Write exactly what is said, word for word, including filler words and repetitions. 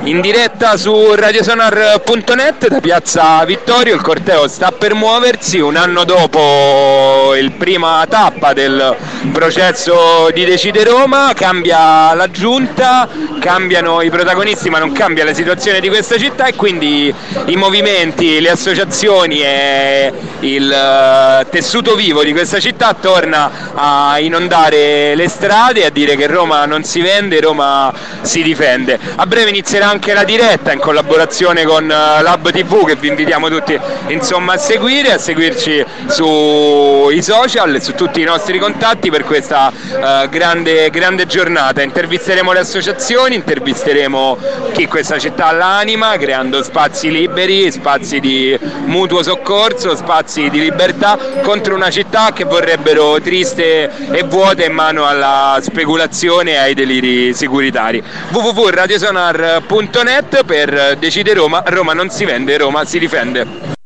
in diretta su radiosonar punto net da Piazza Vittorio. Il corteo sta per muoversi un anno dopo il prima tappa del processo di Decide Roma. Cambia la giunta, cambiano i protagonisti, ma non cambia la situazione di questa città, e quindi i movimenti, le associazioni e il tessuto vivo di questa città torna a inondare le strade, a dire che Roma non si vende, Roma si difende. A breve inizierà anche la diretta in collaborazione con Lab tivù, che vi invitiamo tutti insomma a seguire, a seguirci sui social e su tutti i nostri contatti per questa uh, grande, grande giornata. Intervisteremo le associazioni, intervisteremo chi questa città l'anima, creando spazi liberi, spazi di mutuo soccorso, spazi di libertà contro una città che vorrebbero triste e vuota in mano alla speculazione e ai deliri securitari. w w w punto radiosonar punto net per Decide Roma. Roma non si vende, Roma si difende.